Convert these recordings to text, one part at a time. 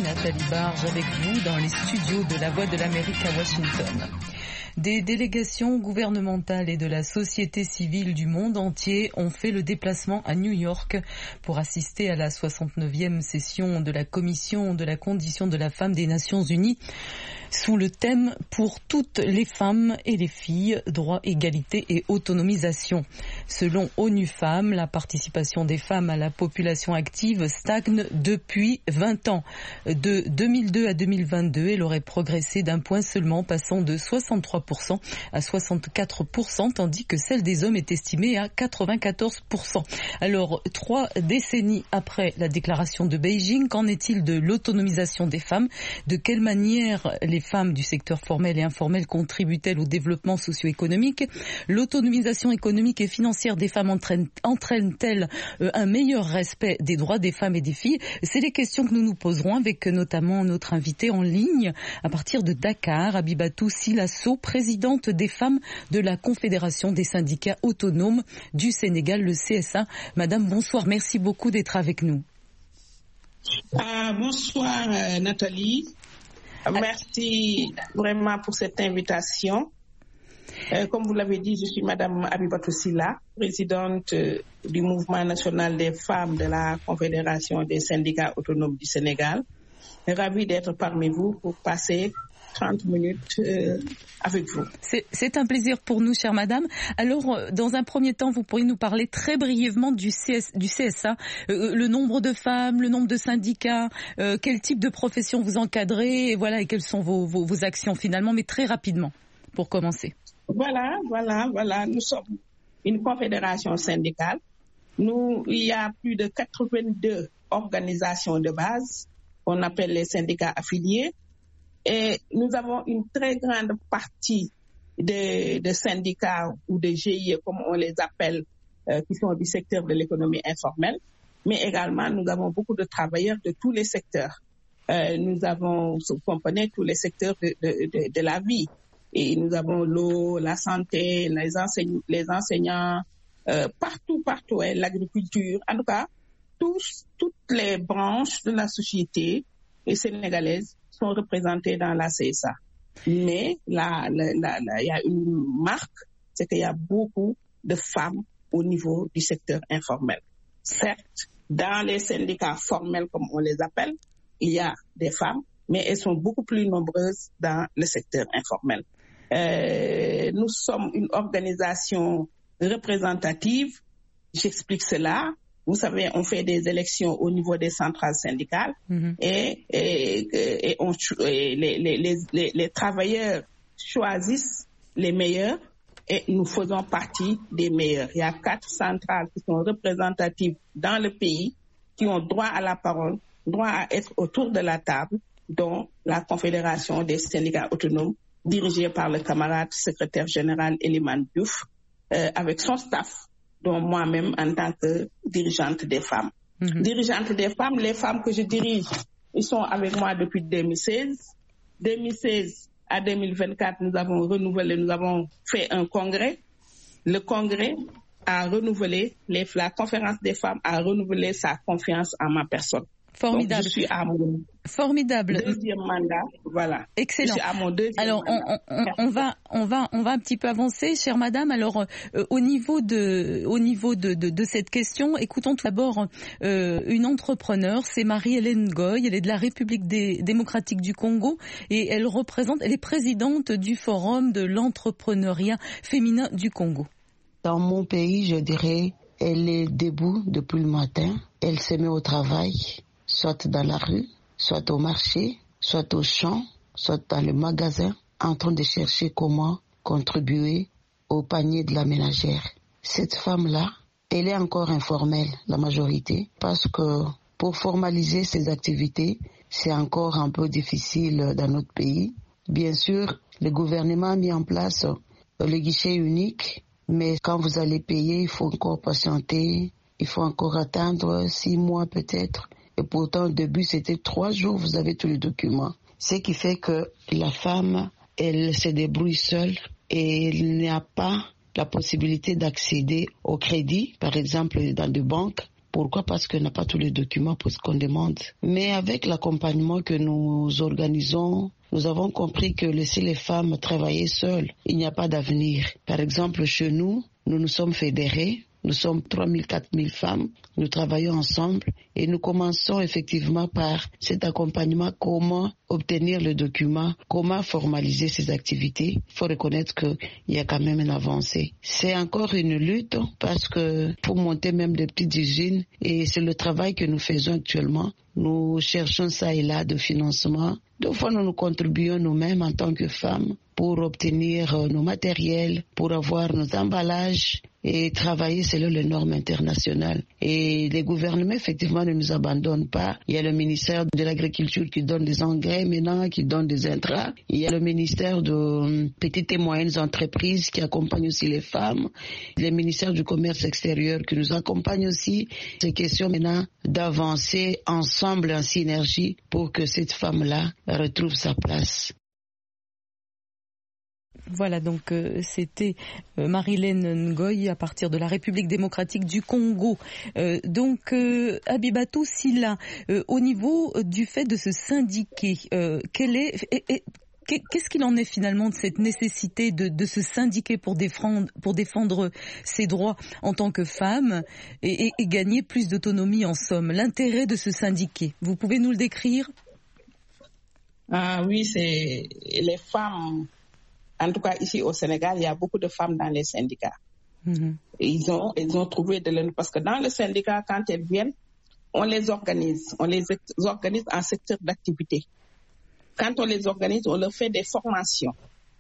Nathalie Barge avec vous dans les studios de la Voix de l'Amérique à Washington. Des délégations gouvernementales et de la société civile du monde entier ont fait le déplacement à New York pour assister à la 69e session de la Commission de la condition de la femme des Nations Unies sous le thème « Pour toutes les femmes et les filles, droit, égalité et autonomisation ». Selon ONU Femmes, la participation des femmes à la population active stagne depuis 20 ans. De 2002 à 2022, elle aurait progressé d'un point seulement, passant de 63% à 64%, tandis que celle des hommes est estimée à 94%. Alors, 3 décennies après la déclaration de Beijing, qu'en est-il de l'autonomisation des femmes? De quelle manière les femmes du secteur formel et informel contribuent-elles au développement socio-économique? L'autonomisation économique et financière des femmes entraîne-t-elle un meilleur respect des droits des femmes et des filles? C'est les questions que nous nous poserons avec notamment notre invitée en ligne à partir de Dakar, Abibatou Silasso, présidente des femmes de la Confédération des syndicats autonomes du Sénégal, le CSA. Madame, bonsoir, merci beaucoup d'être avec nous. Bonsoir Nathalie. Merci vraiment pour cette invitation. Comme vous l'avez dit, je suis Madame Abibatou Silla, présidente du Mouvement national des femmes de la Confédération des syndicats autonomes du Sénégal. Ravie d'être parmi vous pour passer 30 minutes avec vous. C'est un plaisir pour nous, chère madame. Alors, dans un premier temps, vous pourriez nous parler très brièvement du CSA, le nombre de femmes, le nombre de syndicats, quel type de profession vous encadrez, et voilà, et quelles sont vos actions finalement, mais très rapidement, pour commencer. Voilà. Nous sommes une confédération syndicale. Il y a plus de 82 organisations de base qu'on appelle les syndicats affiliés. Et nous avons une très grande partie de syndicats ou de GIE, comme on les appelle, qui sont du secteur de l'économie informelle. Mais également, nous avons beaucoup de travailleurs de tous les secteurs. Nous comprenons tous les secteurs de la vie. Et nous avons l'eau, la santé, les enseignants, partout, l'agriculture. En tout cas, toutes les branches de la société sénégalaise sont représentées dans la CSA. Mais là, il y a une marque, c'est qu'il y a beaucoup de femmes au niveau du secteur informel. Certes, dans les syndicats formels, comme on les appelle, il y a des femmes, mais elles sont beaucoup plus nombreuses dans le secteur informel. Nous sommes une organisation représentative. J'explique cela. Vous savez, on fait des élections au niveau des centrales syndicales et les travailleurs choisissent les meilleurs et nous faisons partie des meilleurs. Il y a 4 centrales qui sont représentatives dans le pays, qui ont droit à la parole, droit à être autour de la table, dont la Confédération des syndicats autonomes, dirigée par le camarade secrétaire général Eliman Diouf, avec son staff, dont moi-même en tant que dirigeante des femmes. Dirigeante des femmes, les femmes que je dirige, ils sont avec moi depuis 2016. 2016 à 2024, nous avons fait un congrès. Le congrès a renouvelé, la conférence des femmes a renouvelé sa confiance en ma personne. Formidable. Donc, je suis à mon deuxième mandat, voilà. Excellent. Je suis à mon deuxième mandat. On va un petit peu avancer, chère madame. Alors, au niveau de cette question, écoutons tout d'abord une entrepreneure, c'est Marie-Hélène Goy. Elle est de la République démocratique du Congo et elle est présidente du Forum de l'entrepreneuriat féminin du Congo. Dans mon pays, je dirais, elle est debout depuis le matin. Elle se met au travail, soit dans la rue, soit au marché, soit au champ, soit dans le magasin, en train de chercher comment contribuer au panier de la ménagère. Cette femme-là, elle est encore informelle, la majorité, parce que pour formaliser ses activités, c'est encore un peu difficile dans notre pays. Bien sûr, le gouvernement a mis en place le guichet unique, mais quand vous allez payer, il faut encore patienter, il faut encore attendre 6 mois peut-être. Et pourtant, au début, c'était 3 jours, vous avez tous les documents. Ce qui fait que la femme, elle se débrouille seule et elle n'a pas la possibilité d'accéder au crédit, par exemple dans des banques, Pourquoi? Parce qu'on n'a pas tous les documents pour ce qu'on demande. Mais avec l'accompagnement que nous organisons, nous avons compris que laisser les femmes travailler seules, il n'y a pas d'avenir. Par exemple, chez nous, nous nous sommes fédérés. Nous sommes 3 000, 4 000 femmes, nous travaillons ensemble et nous commençons effectivement par cet accompagnement, comment obtenir le document, comment formaliser ces activités. Il faut reconnaître qu'il y a quand même une avancée. C'est encore une lutte parce que pour monter même des petites usines, et c'est le travail que nous faisons actuellement. Nous cherchons ça et là de financement. Deux fois, nous contribuons nous-mêmes en tant que femmes pour obtenir nos matériels, pour avoir nos emballages et travailler selon les normes internationales. Et les gouvernements, effectivement, ne nous abandonnent pas. Il y a le ministère de l'Agriculture qui donne des engrais maintenant, qui donne des intrants. Il y a le ministère de petites et moyennes entreprises qui accompagne aussi les femmes. Le ministère du Commerce extérieur qui nous accompagne aussi. C'est question maintenant d'avancer ensemble en synergie pour que cette femme-là retrouve sa place. Voilà, donc c'était Marilène Ngoy à partir de la République démocratique du Congo. Abibatou Silla, au niveau du fait de se syndiquer, qu'est-ce qu'il en est finalement de cette nécessité de se syndiquer pour défendre ses droits en tant que femme et gagner plus d'autonomie en somme? L'intérêt de se syndiquer, vous pouvez nous le décrire? Oui, c'est les femmes. En tout cas, ici au Sénégal, il y a beaucoup de femmes dans les syndicats. Mm-hmm. Ils ont trouvé de l'aide parce que dans le syndicat, quand elles viennent, on les organise en secteur d'activité. Quand on les organise, on leur fait des formations.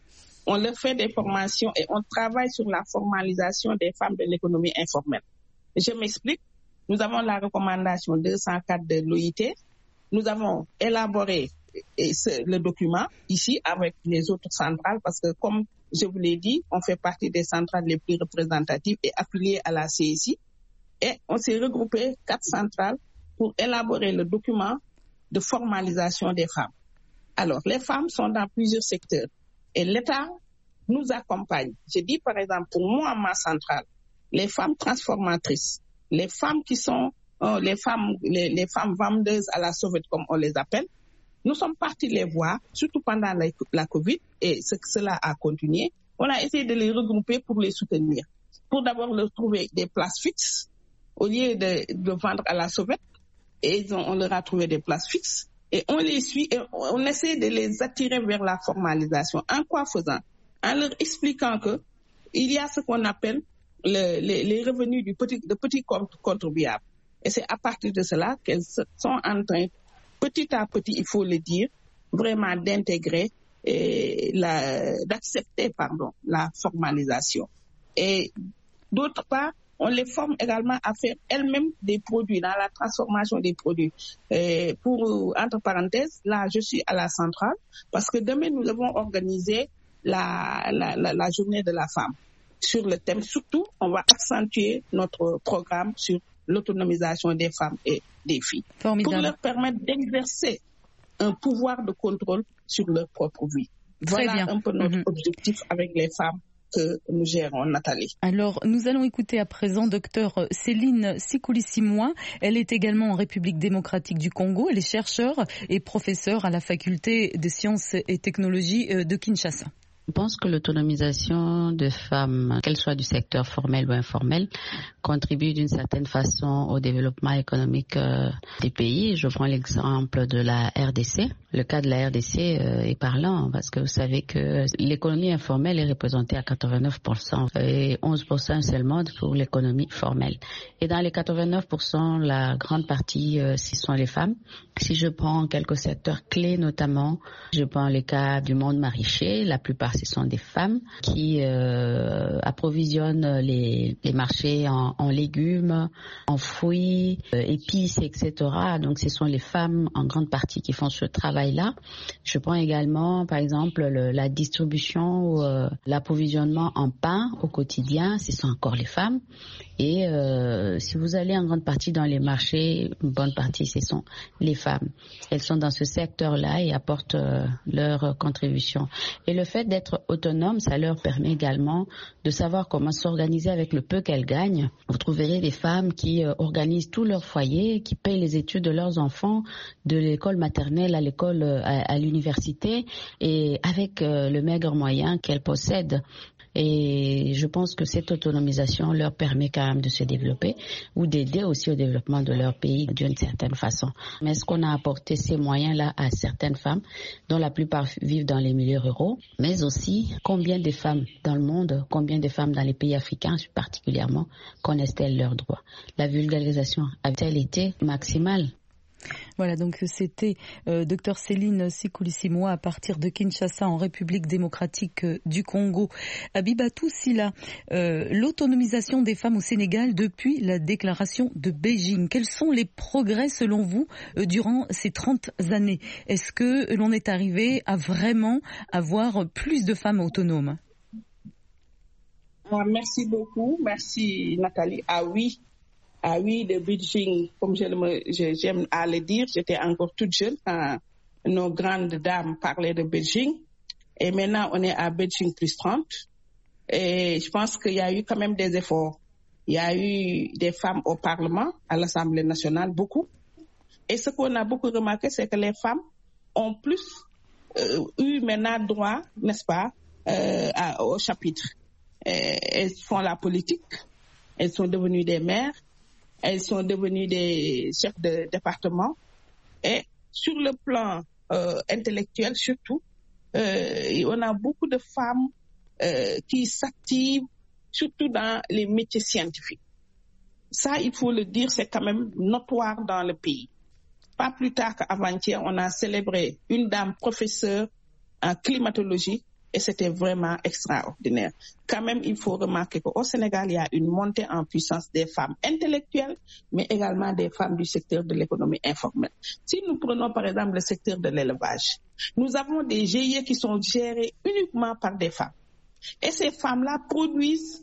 Et on travaille sur la formalisation des femmes de l'économie informelle. Je m'explique. Nous avons la recommandation 204 de l'OIT. Nous avons élaboré le document ici avec les autres centrales parce que comme je vous l'ai dit, on fait partie des centrales les plus représentatives et affiliées à la CSI et on s'est regroupé 4 centrales pour élaborer le document de formalisation des femmes. Alors, les femmes sont dans plusieurs secteurs et l'État nous accompagne. Je dis par exemple pour moi, ma centrale, les femmes transformatrices, les femmes qui sont les femmes vendeuses à la sauvette comme on les appelle. Nous sommes partis les voir, surtout pendant la Covid, et cela a continué. On a essayé de les regrouper pour les soutenir. Pour d'abord leur trouver des places fixes, au lieu de vendre à la sauvette, et on leur a trouvé des places fixes, et on les suit, et on essaie de les attirer vers la formalisation. En quoi faisant? En leur expliquant que il y a ce qu'on appelle les revenus de petits contribuables. Et c'est à partir de cela qu'elles sont en train, petit à petit, il faut le dire, vraiment d'intégrer d'accepter la formalisation. Et d'autre part, on les forme également à faire elles-mêmes des produits, dans la transformation des produits. Entre parenthèses, là, je suis à la centrale, parce que demain, nous devons organiser la journée de la femme. Sur le thème, surtout, on va accentuer notre programme sur l'autonomisation des femmes et des filles. Formidable. Pour leur permettre d'exercer un pouvoir de contrôle sur leur propre vie. Voilà un peu notre objectif avec les femmes que nous gérons, Nathalie. Alors, nous allons écouter à présent Dr Céline Sikoulissi-Moua. Elle est également en République démocratique du Congo. Elle est chercheure et professeure à la faculté de sciences et technologies de Kinshasa. Je pense que l'autonomisation de femmes, qu'elles soient du secteur formel ou informel, contribue d'une certaine façon au développement économique des pays. Je prends l'exemple de la RDC. Le cas de la RDC est parlant parce que vous savez que l'économie informelle est représentée à 89% et 11% seulement pour l'économie formelle. Et dans les 89%, la grande partie, ce sont les femmes. Si je prends quelques secteurs clés notamment, je prends le cas du monde maraîcher, la plupart ce sont des femmes qui approvisionnent les marchés en légumes, en fruits, épices, etc. Donc ce sont les femmes en grande partie qui font ce travail-là. Je prends également par exemple la distribution ou l'approvisionnement en pain au quotidien, ce sont encore les femmes. Et si vous allez en grande partie dans les marchés, une bonne partie ce sont les femmes. Elles sont dans ce secteur-là et apportent leur contribution. Et le fait d'être autonome, ça leur permet également de savoir comment s'organiser avec le peu qu'elles gagnent Vous trouverez des femmes qui organisent tout leur foyer, qui payent les études de leurs enfants, de l'école maternelle à l'école, à l'université, et avec le maigre moyen qu'elles possèdent. Et je pense que cette autonomisation leur permet quand même de se développer ou d'aider aussi au développement de leur pays d'une certaine façon. Mais est-ce qu'on a apporté ces moyens-là à certaines femmes, dont la plupart vivent dans les milieux ruraux, mais aussi combien de femmes dans le monde, combien de femmes dans les pays africains particulièrement, connaissent-elles leurs droits? La vulgarisation a-t-elle été maximale? Voilà, donc c'était Dr Céline Sikoulissi-Moua à partir de Kinshasa en République démocratique du Congo. Abibatou Sila, l'autonomisation des femmes au Sénégal depuis la déclaration de Beijing. Quels sont les progrès selon vous durant ces 30 années? Est-ce que l'on est arrivé à vraiment avoir plus de femmes autonomes? Merci beaucoup, merci Nathalie. Ah oui, de Beijing, comme j'aime à le dire, j'étais encore toute jeune quand nos grandes dames parlaient de Beijing. Et maintenant, on est à Beijing plus 30. Et je pense qu'il y a eu quand même des efforts. Il y a eu des femmes au Parlement, à l'Assemblée nationale, beaucoup. Et ce qu'on a beaucoup remarqué, c'est que les femmes ont plus eu maintenant droit, n'est-ce pas, au chapitre. Elles font la politique, elles sont devenues des maires, elles sont devenues des chefs de département. Et sur le plan intellectuel surtout, on a beaucoup de femmes qui s'activent, surtout dans les métiers scientifiques. Ça, il faut le dire, c'est quand même notoire dans le pays. Pas plus tard qu'avant-hier, on a célébré une dame professeure en climatologie et c'était vraiment extraordinaire. Quand même, il faut remarquer qu'au Sénégal, il y a une montée en puissance des femmes intellectuelles, mais également des femmes du secteur de l'économie informelle. Si nous prenons par exemple le secteur de l'élevage, nous avons des GIE qui sont gérés uniquement par des femmes. Et ces femmes-là produisent,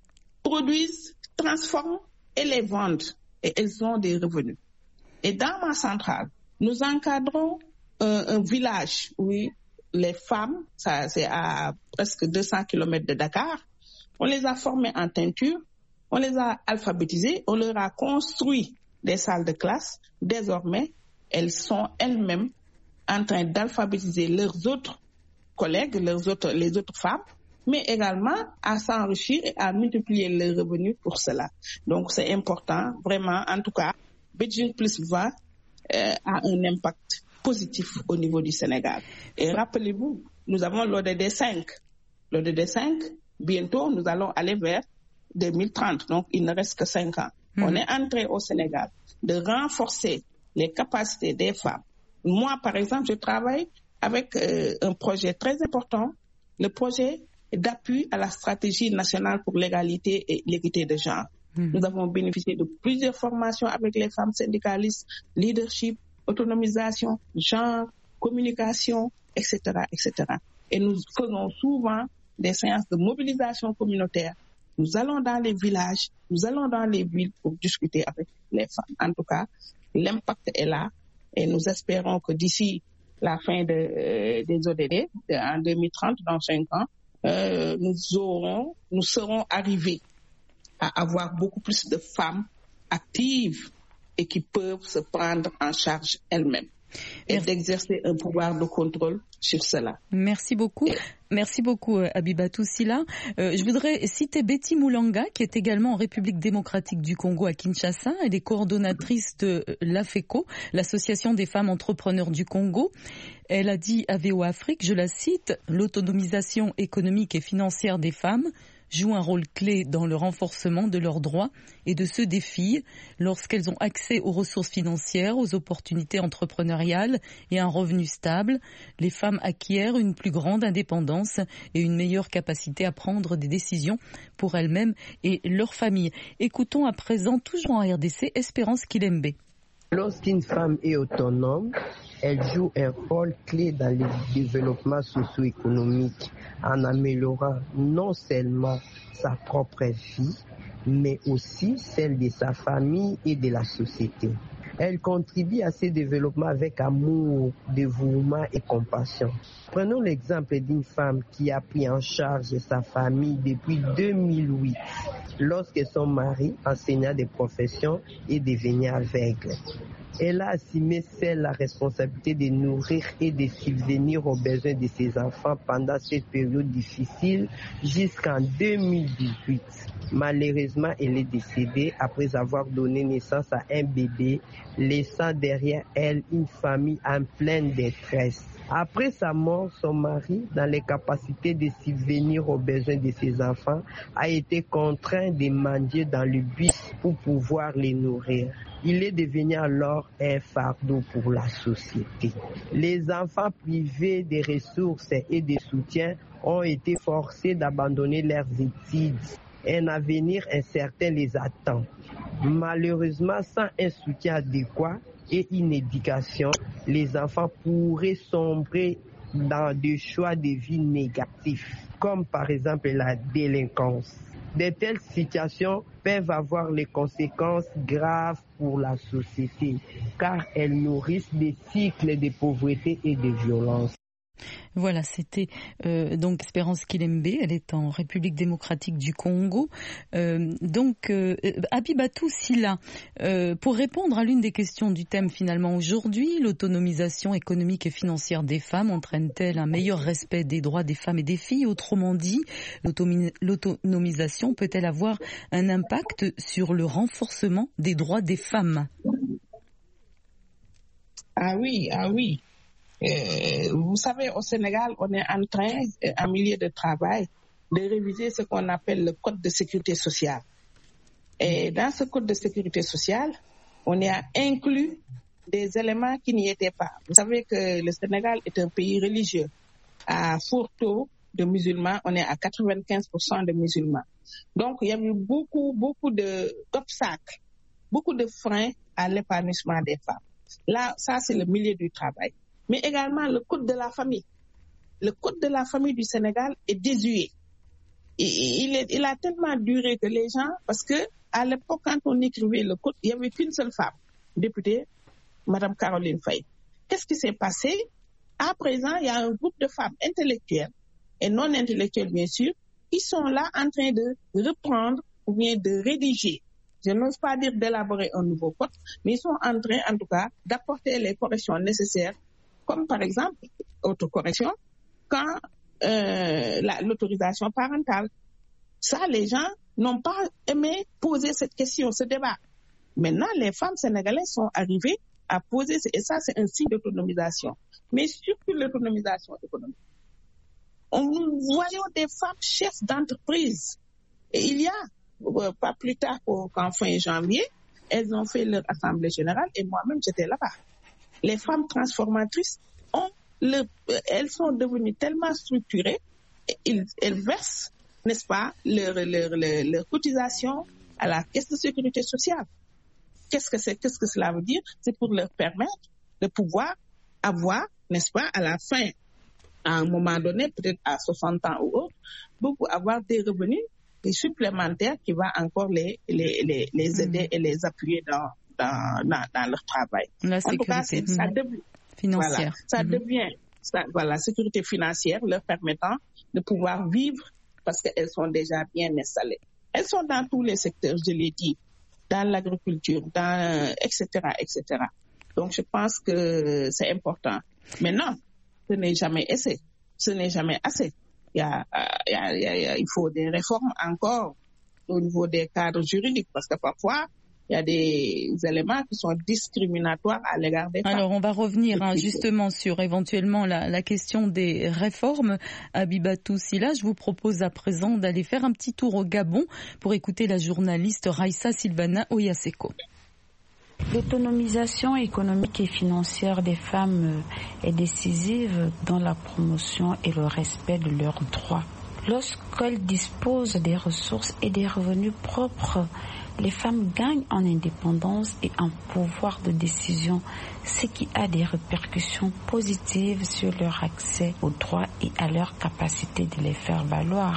transforment et les vendent. Et elles ont des revenus. Et dans ma centrale, nous encadrons un village, oui, les femmes, ça c'est à presque 200 km de Dakar, on les a formées en teinture, on les a alphabétisées, on leur a construit des salles de classe. Désormais, elles sont elles-mêmes en train d'alphabétiser leurs autres collègues, les autres femmes, mais également à s'enrichir et à multiplier leurs revenus pour cela. Donc c'est important, vraiment, en tout cas, Beijing plus 20 a un impact positif au niveau du Sénégal. Et rappelez-vous, nous avons l'ODD 5. L'ODD 5, bientôt, nous allons aller vers 2030. Donc, il ne reste que 5 ans. On est entré au Sénégal de renforcer les capacités des femmes. Moi, par exemple, je travaille avec un projet très important, le projet d'appui à la stratégie nationale pour l'égalité et l'équité de genre. Nous avons bénéficié de plusieurs formations avec les femmes syndicalistes, leadership, autonomisation, genre, communication, etc., etc. Et nous faisons souvent des séances de mobilisation communautaire. Nous allons dans les villages, nous allons dans les villes pour discuter avec les femmes. En tout cas, l'impact est là et nous espérons que d'ici la fin des ODD, en 2030, dans 5 ans, nous serons arrivés à avoir beaucoup plus de femmes actives et qui peuvent se prendre en charge elles-mêmes et d'exercer un pouvoir de contrôle sur cela. Merci beaucoup. Merci beaucoup, Abibatou Sila. Je voudrais citer Betty Moulanga, qui est également en République démocratique du Congo à Kinshasa. Elle est coordonnatrice de l'AFECO, l'Association des femmes entrepreneurs du Congo. Elle a dit à VOA Afrique, je la cite, « L'autonomisation économique et financière des femmes jouent un rôle clé dans le renforcement de leurs droits et de ceux des filles lorsqu'elles ont accès aux ressources financières, aux opportunités entrepreneuriales et un revenu stable. Les femmes acquièrent une plus grande indépendance et une meilleure capacité à prendre des décisions pour elles-mêmes et leur famille. » Écoutons à présent, toujours en RDC, Espérance Kilembe. Lorsqu'une femme est autonome, elle joue un rôle clé dans le développement socio-économique en améliorant non seulement sa propre vie, mais aussi celle de sa famille et de la société. Elles contribuent à ce développement avec amour, dévouement et compassion. Prenons l'exemple d'une femme qui a pris en charge sa famille depuis 2008, lorsque son mari, enseignant des professions, est devenu aveugle. Elle a assumé seule la responsabilité de nourrir et de subvenir aux besoins de ses enfants pendant cette période difficile jusqu'en 2018. Malheureusement, elle est décédée après avoir donné naissance à un bébé, laissant derrière elle une famille en pleine détresse. Après sa mort, son mari, dans les capacités de subvenir aux besoins de ses enfants, a été contraint de mendier dans le bus pour pouvoir les nourrir. Il est devenu alors un fardeau pour la société. Les enfants privés des ressources et de soutien ont été forcés d'abandonner leurs études. Un avenir incertain les attend. Malheureusement, sans un soutien adéquat et une éducation, les enfants pourraient sombrer dans des choix de vie négatifs, comme par exemple la délinquance. De telles situations peuvent avoir les conséquences graves pour la société, car elles nourrissent des cycles de pauvreté et de violence. Voilà, c'était donc Espérance Kilembe, elle est en République démocratique du Congo. Abibatou Sila, pour répondre à l'une des questions du thème finalement aujourd'hui, l'autonomisation économique et financière des femmes entraîne-t-elle un meilleur respect des droits des femmes et des filles? Autrement dit, l'autonomisation peut-elle avoir un impact sur le renforcement des droits des femmes? Ah oui. Vous savez, au Sénégal, on est en train, en milieu de travail, de réviser ce qu'on appelle le Code de sécurité sociale. Et dans ce Code de sécurité sociale, on y a inclus des éléments qui n'y étaient pas. Vous savez que le Sénégal est un pays religieux. À fort taux de musulmans, on est à 95% de musulmans. Donc, il y a eu beaucoup d'obstacles, beaucoup de freins à l'épanouissement des femmes. Là, ça, c'est le milieu du travail. Mais également le code de la famille. Le code de la famille du Sénégal est désuet. Il a tellement duré que les gens, parce que à l'époque, quand on écrivait le code, il n'y avait qu'une seule femme, députée, Madame Caroline Faye. Qu'est-ce qui s'est passé? À présent, il y a un groupe de femmes intellectuelles et non intellectuelles, bien sûr, qui sont là en train de reprendre ou bien de rédiger. Je n'ose pas dire d'élaborer un nouveau code, mais ils sont en train, en tout cas, d'apporter les corrections nécessaires, comme par exemple, autocorrection, quand l'autorisation parentale. Ça, les gens n'ont pas aimé poser cette question, ce débat. Maintenant, les femmes sénégalaises sont arrivées à poser, et ça, c'est un signe d'autonomisation. Mais surtout l'autonomisation économique. Nous voyons des femmes chefs d'entreprise. Et il y a, pas plus tard qu'en fin janvier, elles ont fait leur assemblée générale et moi-même, j'étais là-bas. Les femmes transformatrices elles sont devenues tellement structurées, elles versent, n'est-ce pas, leur cotisation à la caisse de sécurité sociale. Qu'est-ce que cela veut dire? C'est pour leur permettre de pouvoir avoir, n'est-ce pas, à la fin, à un moment donné, peut-être à 60 ans ou autre, beaucoup avoir des revenus supplémentaires qui vont encore les aider et les appuyer dans leur travail. La sécurité en tout cas, ça devient financière. Voilà, sécurité financière leur permettant de pouvoir vivre parce qu'elles sont déjà bien installées. Elles sont dans tous les secteurs, je l'ai dit, dans l'agriculture, etc., etc. Donc, je pense que c'est important. Mais non, ce n'est jamais assez. Il faut des réformes encore au niveau des cadres juridiques parce que parfois, il y a des éléments qui sont discriminatoires à l'égard des femmes. Alors, on va revenir justement sur éventuellement la question des réformes. Abibatou Sila, je vous propose à présent d'aller faire un petit tour au Gabon pour écouter la journaliste Raissa Silvana Oyaseko. L'autonomisation économique et financière des femmes est décisive dans la promotion et le respect de leurs droits. Lorsqu'elles disposent des ressources et des revenus propres, les femmes gagnent en indépendance et en pouvoir de décision, ce qui a des répercussions positives sur leur accès aux droits et à leur capacité de les faire valoir.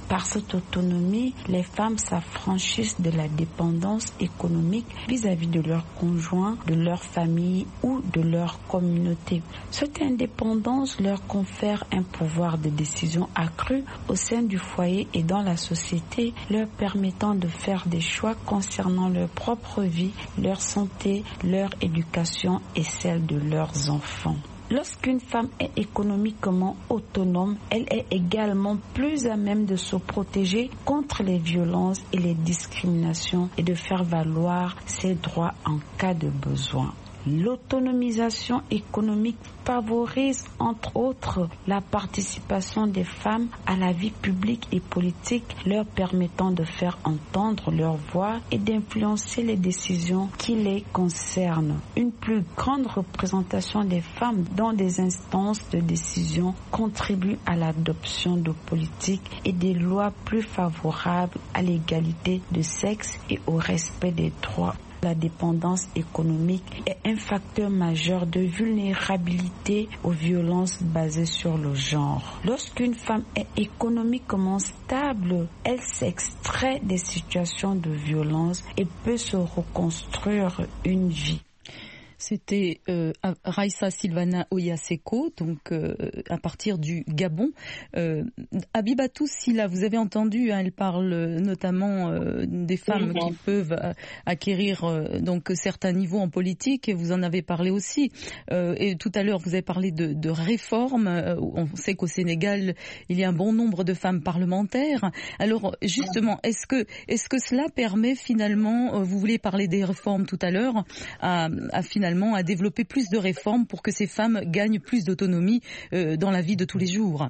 Par cette autonomie, les femmes s'affranchissent de la dépendance économique vis-à-vis de leurs conjoints, de leur famille ou de leur communauté. Cette indépendance leur confère un pouvoir de décision accru au sein du foyer et dans la société, leur permettant de faire des choix concernant leur propre vie, leur santé, leur éducation et celle de leurs enfants. Lorsqu'une femme est économiquement autonome, elle est également plus à même de se protéger contre les violences et les discriminations et de faire valoir ses droits en cas de besoin. L'autonomisation économique favorise entre autres la participation des femmes à la vie publique et politique, leur permettant de faire entendre leur voix et d'influencer les décisions qui les concernent. Une plus grande représentation des femmes dans des instances de décision contribue à l'adoption de politiques et des lois plus favorables à l'égalité de sexe et au respect des droits. La dépendance économique est un facteur majeur de vulnérabilité aux violences basées sur le genre. Lorsqu'une femme est économiquement stable, elle s'extrait des situations de violence et peut se reconstruire une vie. C'était Raissa Silvana Oyaseko, donc à partir du Gabon. Abibatou Silla, vous avez entendu, elle parle notamment des femmes qui peuvent acquérir donc certains niveaux en politique, et vous en avez parlé aussi. Et tout à l'heure, vous avez parlé de réformes. On sait qu'au Sénégal, il y a un bon nombre de femmes parlementaires. Alors justement, est-ce que cela permet finalement, vous vouliez parler des réformes tout à l'heure, à finalement à développer plus de réformes pour que ces femmes gagnent plus d'autonomie dans la vie de tous les jours?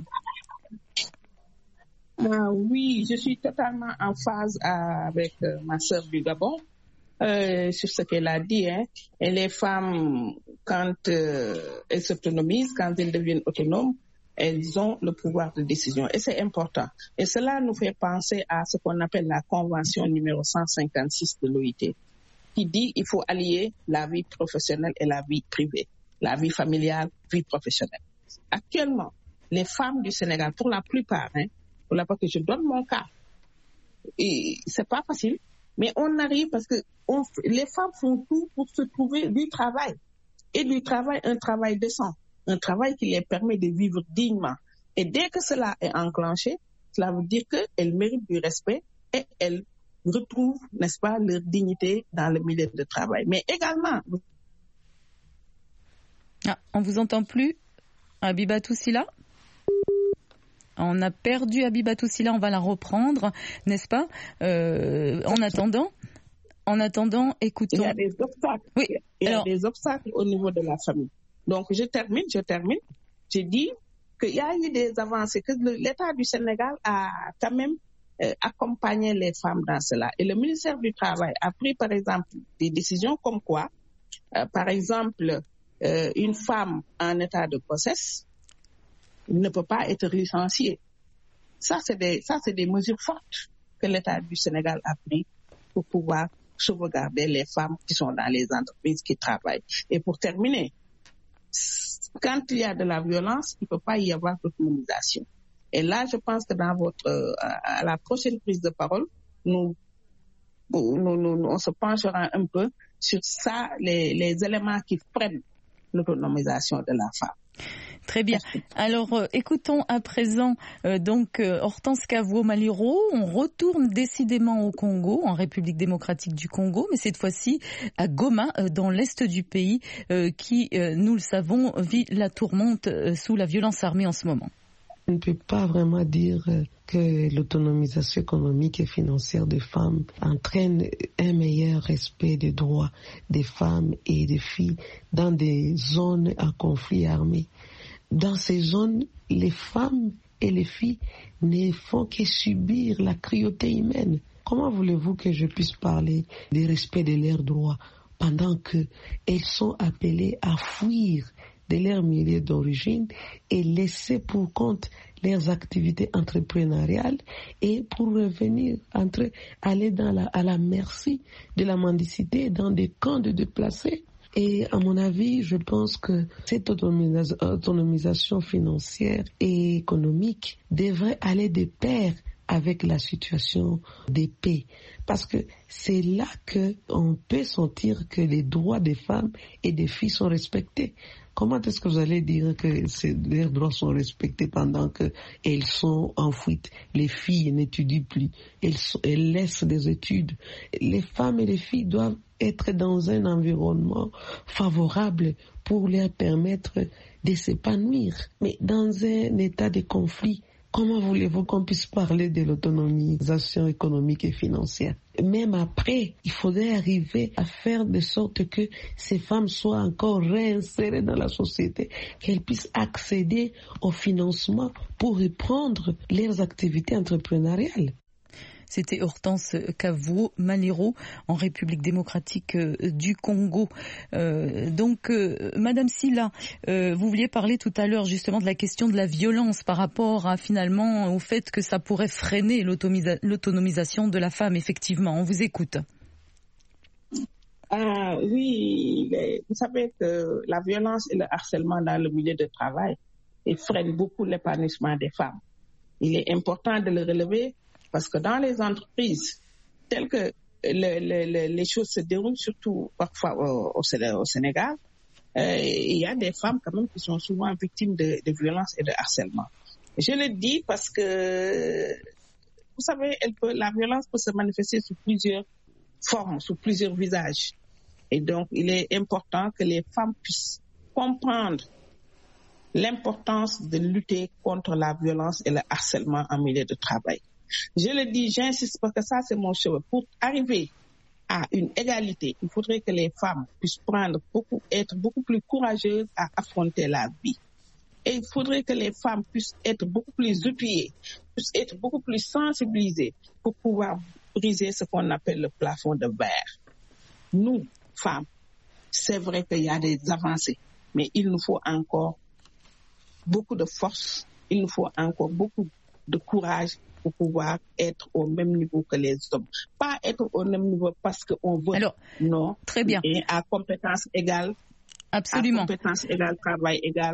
Oui, je suis totalement en phase avec ma sœur du Gabon sur ce qu'elle a dit. Et les femmes, quand elles s'autonomisent, quand elles deviennent autonomes, elles ont le pouvoir de décision. Et c'est important. Et cela nous fait penser à ce qu'on appelle la convention numéro 156 de l'OIT, qui dit qu'il faut allier la vie professionnelle et la vie privée, la vie familiale, vie professionnelle. Actuellement, les femmes du Sénégal, pour la plupart, pour la part que je donne mon cas, et c'est pas facile, mais on arrive parce que les femmes font tout pour se trouver du travail. Et du travail, un travail décent, un travail qui les permet de vivre dignement. Et dès que cela est enclenché, cela veut dire qu'elles méritent du respect et elles retrouvent, n'est-ce pas, leur dignité dans le milieu de travail. Mais également... on vous entend plus, Abibatou Silla? On a perdu Abibatou Silla, on va la reprendre, n'est-ce pas? En attendant, écoutons... Il y a des obstacles. Oui. Il y a des obstacles au niveau de la famille. Donc, je termine. J'ai dit qu'il y a eu des avancées, que l'État du Sénégal a quand même accompagner les femmes dans cela. Et le ministère du Travail a pris, par exemple, des décisions comme quoi, par exemple, une femme en état de grossesse ne peut pas être licenciée. Ça, c'est des mesures fortes que l'État du Sénégal a pris pour pouvoir sauvegarder les femmes qui sont dans les entreprises qui travaillent. Et pour terminer, quand il y a de la violence, il ne peut pas y avoir d'autonomisation. Et là, je pense que à la prochaine prise de parole, on se penchera un peu sur ça, les éléments qui freinent l'autonomisation de la femme. Très bien. Alors, écoutons à présent Hortense Kavuo-Maliro. On retourne décidément au Congo, en République démocratique du Congo, mais cette fois-ci à Goma, dans l'est du pays, qui, nous le savons, vit la tourmente sous la violence armée en ce moment. On ne peut pas vraiment dire que l'autonomisation économique et financière des femmes entraîne un meilleur respect des droits des femmes et des filles dans des zones à conflit armé. Dans ces zones, les femmes et les filles ne font que subir la cruauté humaine. Comment voulez-vous que je puisse parler du respect de leurs droits pendant qu'elles sont appelées à fuir de leur milieu d'origine et laisser pour compte leurs activités entrepreneuriales et pour revenir, aller à la merci de la mendicité dans des camps de déplacés. Et à mon avis, je pense que cette autonomisation financière et économique devrait aller de pair avec la situation des paix. Parce que c'est là qu'on peut sentir que les droits des femmes et des filles sont respectés. Comment est-ce que vous allez dire que leurs droits sont respectés pendant qu'elles sont en fuite? Les filles n'étudient plus, elles laissent des études. Les femmes et les filles doivent être dans un environnement favorable pour leur permettre de s'épanouir. Mais dans un état de conflit, comment voulez-vous qu'on puisse parler de l'autonomisation économique et financière? Même après, il faudrait arriver à faire de sorte que ces femmes soient encore réinsérées dans la société, qu'elles puissent accéder au financement pour reprendre leurs activités entrepreneuriales. C'était Hortense Kavuo-Malero en République démocratique du Congo. Madame Silla, vous vouliez parler tout à l'heure justement de la question de la violence par rapport à finalement au fait que ça pourrait freiner l'autonomisation de la femme. Effectivement, on vous écoute. Oui, vous savez que la violence et le harcèlement dans le milieu de travail freinent beaucoup l'épanouissement des femmes. Il est important de le relever. Parce que dans les entreprises, telles que les choses se déroulent, surtout parfois au Sénégal, il y a des femmes quand même qui sont souvent victimes de violences et de harcèlement. Je le dis parce que, vous savez, la violence peut se manifester sous plusieurs formes, sous plusieurs visages. Et donc, il est important que les femmes puissent comprendre l'importance de lutter contre la violence et le harcèlement en milieu de travail. Je le dis, j'insiste parce que ça, c'est mon choix. Pour arriver à une égalité, il faudrait que les femmes puissent être beaucoup plus courageuses à affronter la vie. Et il faudrait que les femmes puissent être beaucoup plus outillées, puissent être beaucoup plus sensibilisées pour pouvoir briser ce qu'on appelle le plafond de verre. Nous, femmes, c'est vrai qu'il y a des avancées, mais il nous faut encore beaucoup de force, il nous faut encore beaucoup de courage pour pouvoir être au même niveau que les hommes. Pas être au même niveau parce qu'on veut. Alors, non. Très bien. Et à compétence égale. Absolument. À compétence égale, travail égal.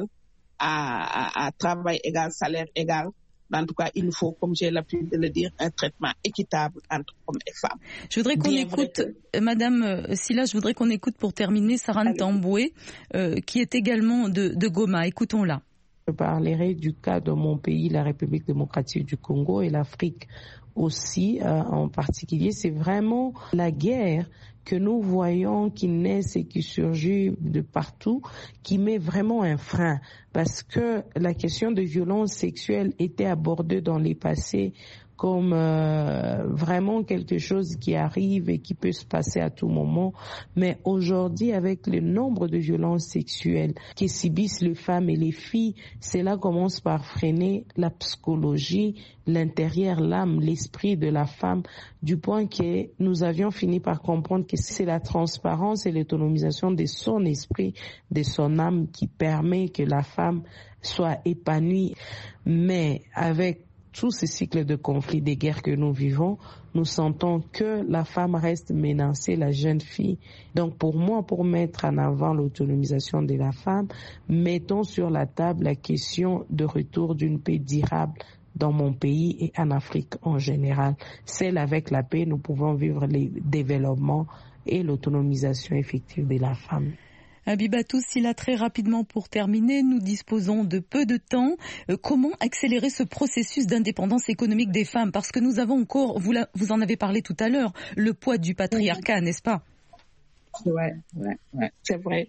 À travail égal, salaire égal. En tout cas, il nous faut, comme j'ai l'habitude de le dire, un traitement équitable entre hommes et femmes. Je voudrais qu'on écoute, Madame Silla, je voudrais qu'on écoute pour terminer Sarah Ntamboué, qui est également de Goma. Écoutons-la. Je parlerai du cas de mon pays, la République démocratique du Congo et l'Afrique aussi en particulier. C'est vraiment la guerre que nous voyons qui naissent et qui surgit de partout, qui met vraiment un frein. Parce que la question de violence sexuelle était abordée dans les passés comme vraiment quelque chose qui arrive et qui peut se passer à tout moment. Mais aujourd'hui, avec le nombre de violences sexuelles qui subissent les femmes et les filles, cela commence par freiner la psychologie, l'intérieur, l'âme, l'esprit de la femme, du point que nous avions fini par comprendre que c'est la transparence et l'autonomisation de son esprit, de son âme qui permet que la femme soit épanouie. Mais avec tous ces cycles de conflits, des guerres que nous vivons, nous sentons que la femme reste menacée, la jeune fille. Donc pour moi, pour mettre en avant l'autonomisation de la femme, mettons sur la table la question de retour d'une paix durable dans mon pays et en Afrique en général. Celle avec la paix, nous pouvons vivre les développements et l'autonomisation effective de la femme. Abibatou Silla, très rapidement pour terminer, nous disposons de peu de temps. Comment accélérer ce processus d'indépendance économique des femmes? Parce que nous avons encore, vous en avez parlé tout à l'heure, le poids du patriarcat, n'est-ce pas? Ouais, c'est vrai.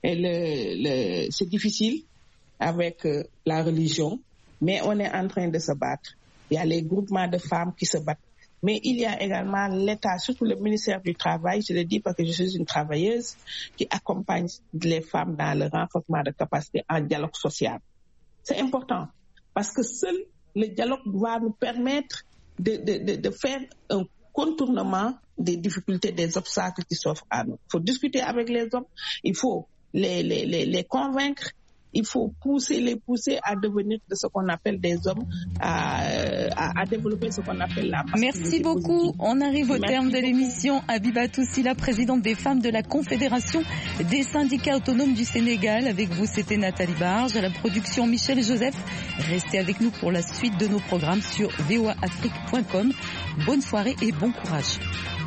Et c'est difficile avec la religion, mais on est en train de se battre. Il y a les groupements de femmes qui se battent. Mais il y a également l'État, surtout le ministère du Travail, je le dis parce que je suis une travailleuse, qui accompagne les femmes dans le renforcement de capacités en dialogue social. C'est important parce que seul le dialogue va nous permettre de faire un contournement des difficultés, des obstacles qui s'offrent à nous. Il faut discuter avec les hommes, il faut les convaincre il faut les pousser à devenir de ce qu'on appelle des hommes, à développer ce qu'on appelle la masculinité. Merci beaucoup. Positive. On arrive au terme de l'émission. Habibatou Sylla, présidente des femmes de la Confédération des syndicats autonomes du Sénégal. Avec vous, c'était Nathalie Barge. À la production, Michel Joseph. Restez avec nous pour la suite de nos programmes sur voaafrique.com. Bonne soirée et bon courage.